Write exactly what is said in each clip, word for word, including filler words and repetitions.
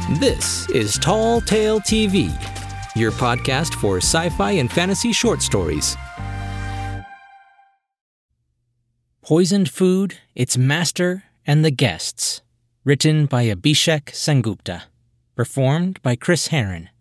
This is Tall Tale T V, your podcast for sci-fi and fantasy short stories. Poisoned Food, Its Master, and the Guests. Written by Abhishek Sengupta. Performed by Chris Herron.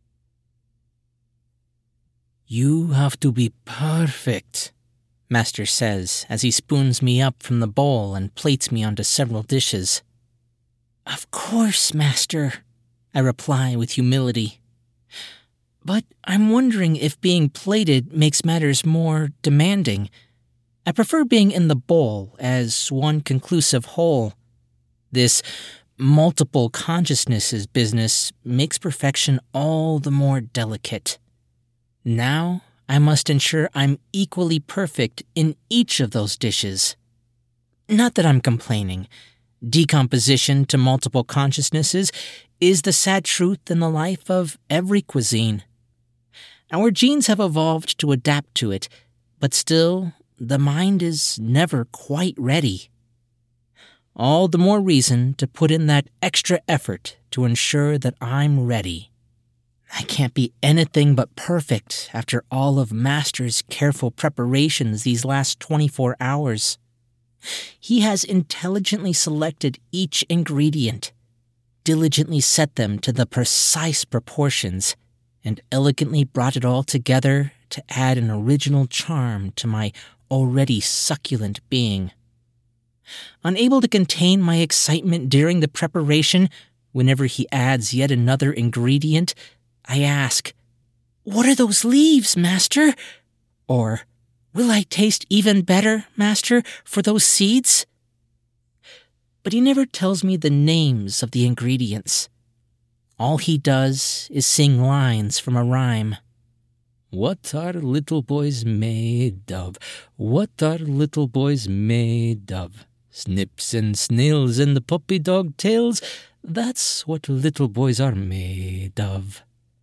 You have to be perfect, Master says as he spoons me up from the bowl and plates me onto several dishes. Of course, Master, I reply with humility. But I'm wondering if being plated makes matters more demanding. I prefer being in the bowl as one conclusive whole. This multiple consciousnesses business makes perfection all the more delicate. Now I must ensure I'm equally perfect in each of those dishes. Not that I'm complaining. Decomposition to multiple consciousnesses is the sad truth in the life of every cuisine. Our genes have evolved to adapt to it, but still, the mind is never quite ready. All the more reason to put in that extra effort to ensure that I'm ready. I can't be anything but perfect after all of Master's careful preparations these last twenty-four hours. He has intelligently selected each ingredient, diligently set them to the precise proportions, and elegantly brought it all together to add an original charm to my already succulent being. Unable to contain my excitement during the preparation, whenever he adds yet another ingredient, I ask, "What are those leaves, Master?" Or, "Will I taste even better, Master, for those seeds?" But he never tells me the names of the ingredients. All he does is sing lines from a rhyme. What are little boys made of? What are little boys made of? Snips and snails and the puppy dog tails, that's what little boys are made of.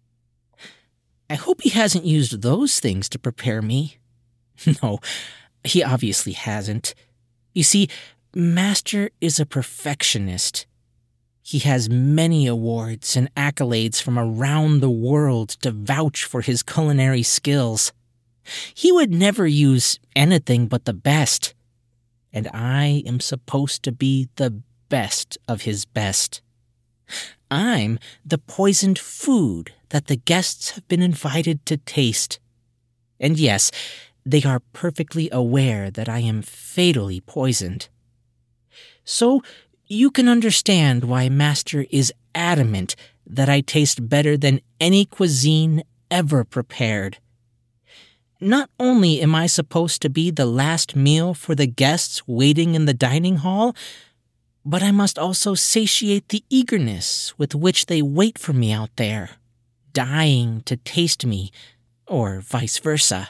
I hope he hasn't used those things to prepare me. No, he obviously hasn't. You see, Master is a perfectionist. He has many awards and accolades from around the world to vouch for his culinary skills. He would never use anything but the best, and I am supposed to be the best of his best. I'm the poisoned food that the guests have been invited to taste. And yes, they are perfectly aware that I am fatally poisoned. So you can understand why Master is adamant that I taste better than any cuisine ever prepared. Not only am I supposed to be the last meal for the guests waiting in the dining hall, but I must also satiate the eagerness with which they wait for me out there, dying to taste me, or vice versa.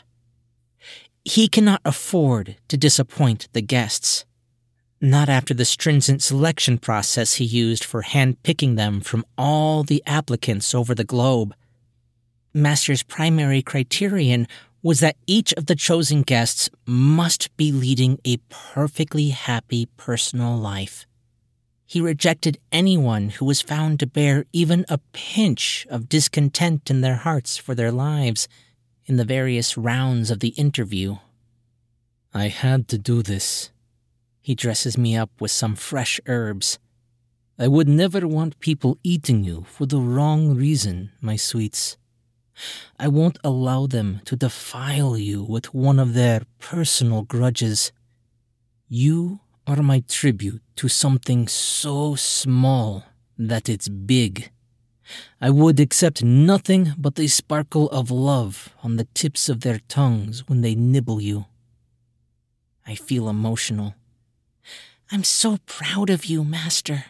He cannot afford to disappoint the guests. Not after the stringent selection process he used for hand-picking them from all the applicants over the globe. Master's primary criterion was that each of the chosen guests must be leading a perfectly happy personal life. He rejected anyone who was found to bear even a pinch of discontent in their hearts for their lives in the various rounds of the interview. I had to do this. He dresses me up with some fresh herbs. I would never want people eating you for the wrong reason, my sweets. I won't allow them to defile you with one of their personal grudges. You are my tribute to something so small that it's big. I would accept nothing but the sparkle of love on the tips of their tongues when they nibble you. I feel emotional. I'm so proud of you, Master.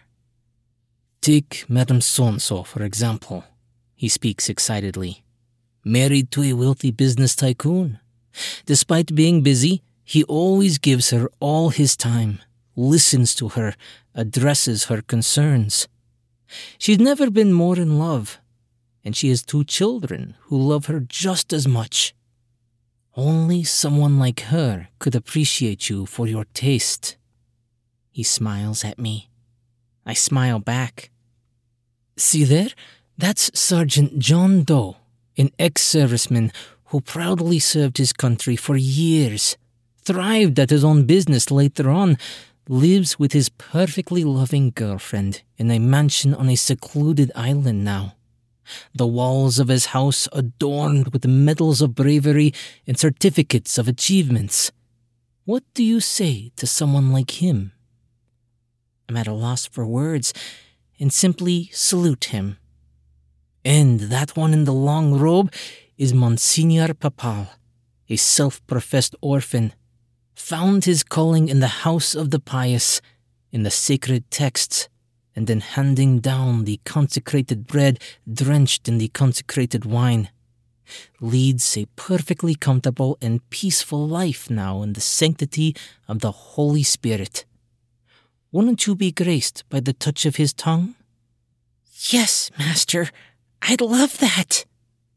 Take Madame So-and-so, for example. He speaks excitedly. Married to a wealthy business tycoon. Despite being busy, he always gives her all his time, listens to her, addresses her concerns. She's never been more in love, and she has two children who love her just as much. Only someone like her could appreciate you for your taste. He smiles at me. I smile back. See there? That's Sergeant John Doe, an ex-serviceman who proudly served his country for years, thrived at his own business later on, lives with his perfectly loving girlfriend in a mansion on a secluded island now. The walls of his house adorned with medals of bravery and certificates of achievements. What do you say to someone like him? I'm at a loss for words and simply salute him. And that one in the long robe is Monsignor Papal, a self-professed orphan. Found his calling in the house of the pious, in the sacred texts, and in handing down the consecrated bread drenched in the consecrated wine. Leads a perfectly comfortable and peaceful life now in the sanctity of the Holy Spirit. Wouldn't you be graced by the touch of his tongue? Yes, Master, I'd love that.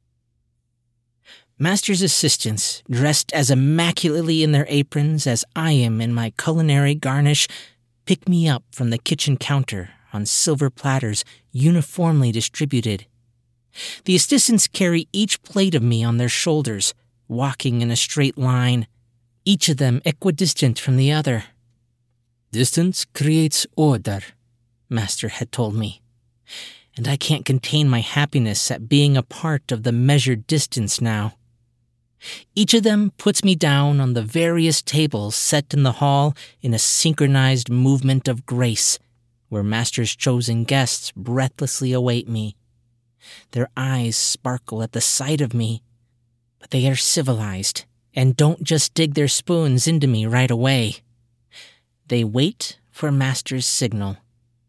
Master's assistants, dressed as immaculately in their aprons as I am in my culinary garnish, pick me up from the kitchen counter on silver platters uniformly distributed. The assistants carry each plate of me on their shoulders, walking in a straight line, each of them equidistant from the other. Distance creates order, Master had told me, and I can't contain my happiness at being a part of the measured distance now. Each of them puts me down on the various tables set in the hall in a synchronized movement of grace, where Master's chosen guests breathlessly await me. Their eyes sparkle at the sight of me, but they are civilized and don't just dig their spoons into me right away. They wait for Master's signal.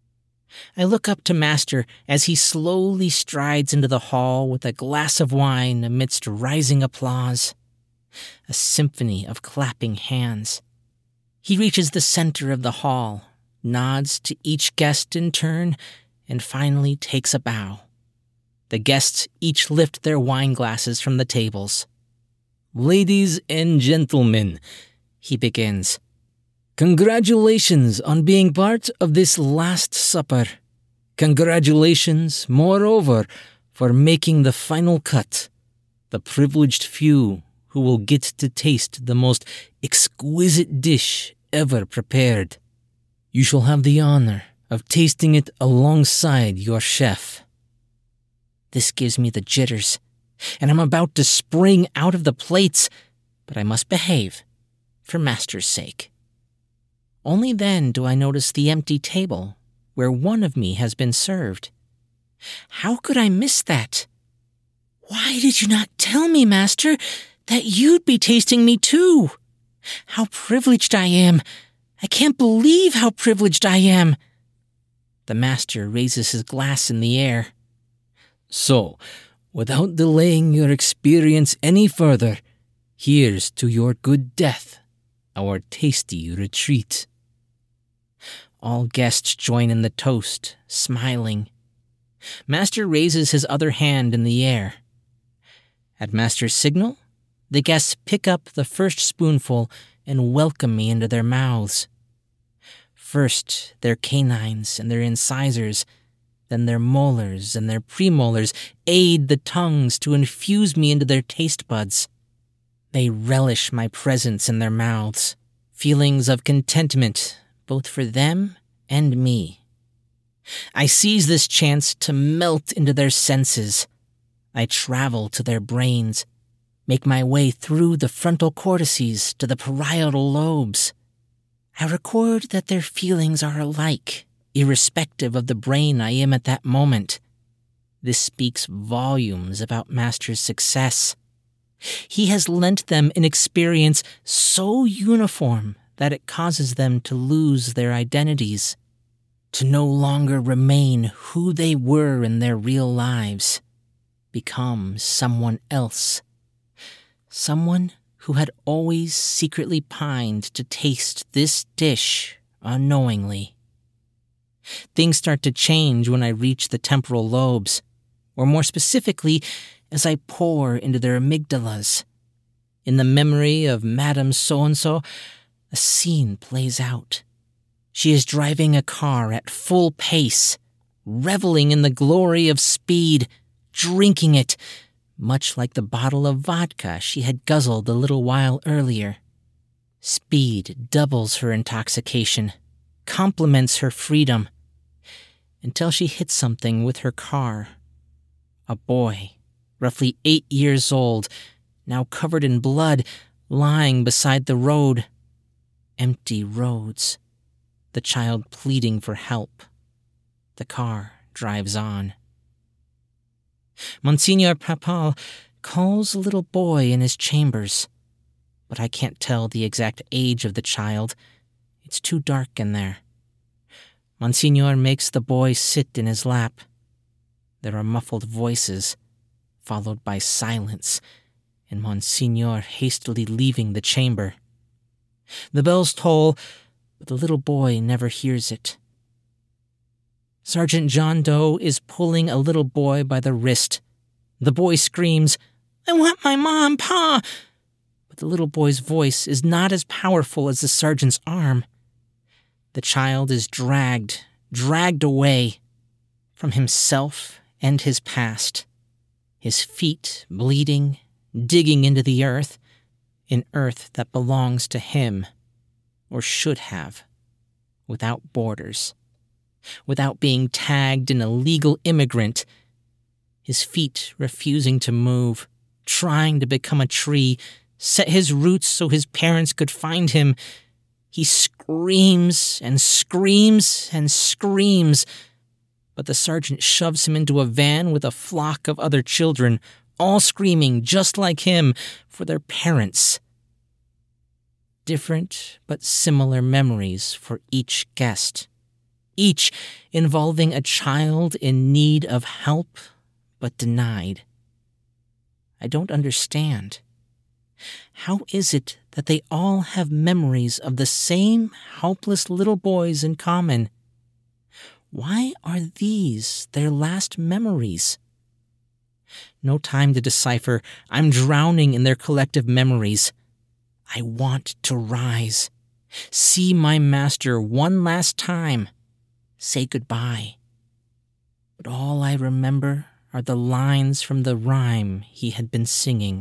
I look up to Master as he slowly strides into the hall with a glass of wine amidst rising applause. A symphony of clapping hands. He reaches the center of the hall, nods to each guest in turn, and finally takes a bow. The guests each lift their wine glasses from the tables. "Ladies and gentlemen," he begins, "congratulations on being part of this Last Supper. Congratulations, moreover, for making the final cut, the privileged few who will get to taste the most exquisite dish ever prepared. You shall have the honor of tasting it alongside your chef." This gives me the jitters, and I'm about to spring out of the plates, but I must behave, for Master's sake. Only then do I notice the empty table where one of me has been served. How could I miss that? Why did you not tell me, Master, that you'd be tasting me too? How privileged I am. I can't believe how privileged I am. The Master raises his glass in the air. "So, without delaying your experience any further, here's to your good death, our tasty retreat." All guests join in the toast, smiling. Master raises his other hand in the air. At Master's signal, the guests pick up the first spoonful and welcome me into their mouths. First, their canines and their incisors, then their molars and their premolars aid the tongues to infuse me into their taste buds. They relish my presence in their mouths, feelings of contentment both for them and me. I seize this chance to melt into their senses. I travel to their brains, make my way through the frontal cortices to the parietal lobes. I record that their feelings are alike, irrespective of the brain I am at that moment. This speaks volumes about Master's success. He has lent them an experience so uniform that it causes them to lose their identities, to no longer remain who they were in their real lives, become someone else, someone who had always secretly pined to taste this dish unknowingly. Things start to change when I reach the temporal lobes, or more specifically, as I pour into their amygdalas. In the memory of Madame So-and-so, a scene plays out. She is driving a car at full pace, reveling in the glory of speed, drinking it, much like the bottle of vodka she had guzzled a little while earlier. Speed doubles her intoxication, complements her freedom, until she hits something with her car. A boy, roughly eight years old, now covered in blood, lying beside the road. Empty roads. The child pleading for help. The car drives on. Monsignor Papal calls a little boy in his chambers, but I can't tell the exact age of the child. It's too dark in there. Monsignor makes the boy sit in his lap. There are muffled voices, followed by silence, and Monsignor hastily leaving the chamber. The bells toll, but the little boy never hears it. Sergeant John Doe is pulling a little boy by the wrist. The boy screams, "I want my mom, Pa!" But the little boy's voice is not as powerful as the sergeant's arm. The child is dragged, dragged away from himself and his past, his feet bleeding, digging into the earth, an earth that belongs to him, or should have, without borders, without being tagged an illegal immigrant, his feet refusing to move, trying to become a tree, set his roots so his parents could find him. He screams and screams and screams, but the sergeant shoves him into a van with a flock of other children, all screaming just like him for their parents. Different but similar memories for each guest, each involving a child in need of help but denied. I don't understand. How is it that they all have memories of the same helpless little boys in common? Why are these their last memories? No time to decipher. I'm drowning in their collective memories. I want to rise, see my master one last time, say goodbye. But all I remember are the lines from the rhyme he had been singing.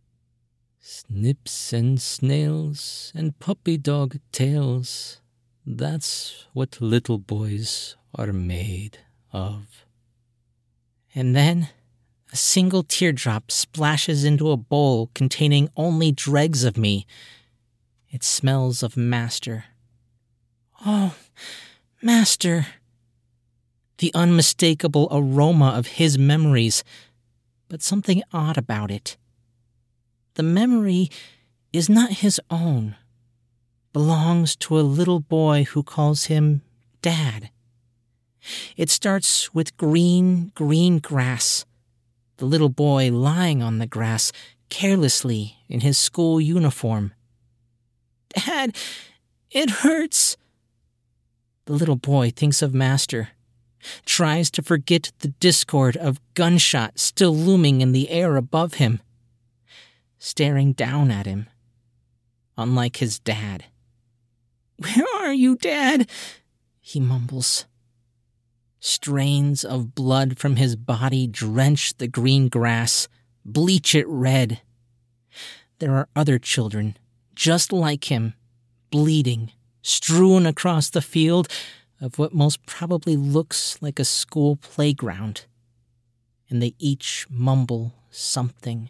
Snips and snails and puppy dog tails, that's what little boys are made of. And then a single teardrop splashes into a bowl containing only dregs of me. It smells of Master. Oh, Master! The unmistakable aroma of his memories, but something odd about it. The memory is not his own, belongs to a little boy who calls him Dad. It starts with green, green grass, the little boy lying on the grass carelessly in his school uniform. Dad, it hurts. The little boy thinks of Master, tries to forget the discord of gunshots still looming in the air above him, staring down at him, unlike his dad. Where are you, Dad? He mumbles. Strains of blood from his body drench the green grass, bleach it red. There are other children, just like him, bleeding, strewn across the field of what most probably looks like a school playground, and they each mumble something.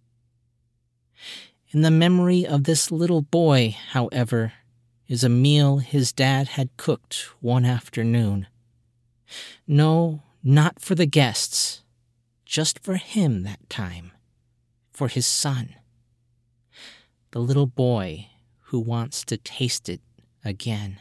In the memory of this little boy, however, is a meal his dad had cooked one afternoon. No, not for the guests, just for him that time, for his son, the little boy who wants to taste it again.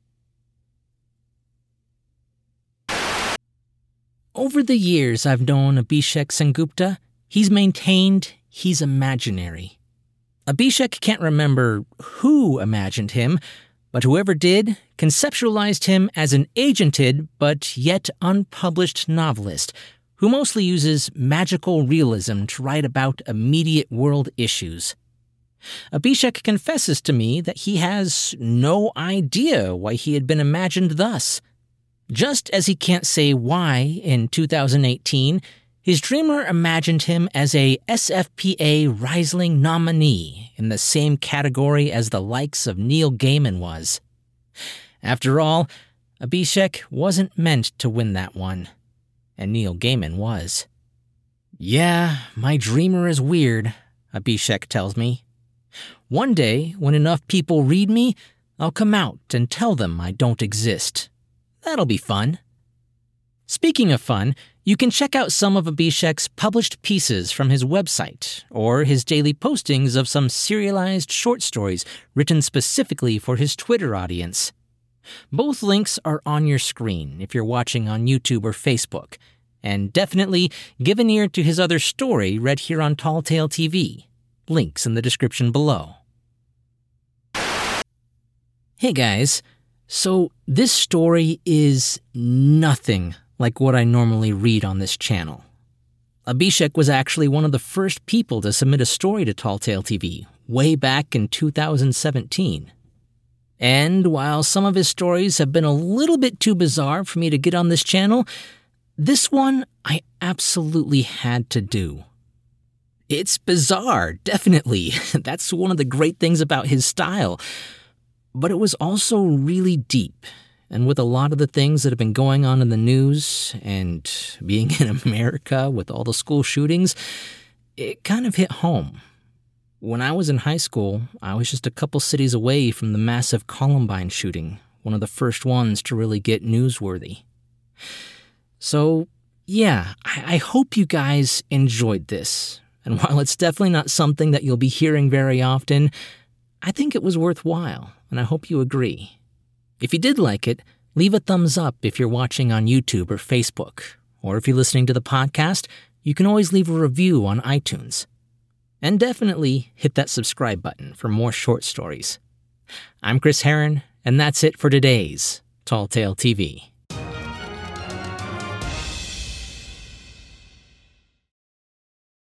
Over the years I've known Abhishek Sengupta, he's maintained he's imaginary. Abhishek can't remember who imagined him, but whoever did conceptualized him as an agented but yet unpublished novelist who mostly uses magical realism to write about immediate world issues. Abhishek confesses to me that he has no idea why he had been imagined thus. Just as he can't say why, in two thousand eighteen, his dreamer imagined him as a S F P A Riesling nominee in the same category as the likes of Neil Gaiman was. After all, Abhishek wasn't meant to win that one, and Neil Gaiman was. Yeah, my dreamer is weird, Abhishek tells me. One day, when enough people read me, I'll come out and tell them I don't exist. That'll be fun. Speaking of fun, you can check out some of Abhishek's published pieces from his website, or his daily postings of some serialized short stories written specifically for his Twitter audience. Both links are on your screen if you're watching on YouTube or Facebook, and definitely give an ear to his other story read here on Tall Tale T V. Links in the description below. Hey guys, so this story is nothing like what I normally read on this channel. Abhishek was actually one of the first people to submit a story to Tall Tale T V way back in two thousand seventeen. And while some of his stories have been a little bit too bizarre for me to get on this channel, this one I absolutely had to do. It's bizarre, definitely. That's one of the great things about his style. But it was also really deep, and with a lot of the things that have been going on in the news, and being in America with all the school shootings, it kind of hit home. When I was in high school, I was just a couple cities away from the massive Columbine shooting, one of the first ones to really get newsworthy. So, yeah, I, I hope you guys enjoyed this. And while it's definitely not something that you'll be hearing very often, I think it was worthwhile, and I hope you agree. If you did like it, leave a thumbs up if you're watching on YouTube or Facebook. Or if you're listening to the podcast, you can always leave a review on iTunes. And definitely hit that subscribe button for more short stories. I'm Chris Herron, and that's it for today's Tall Tale T V.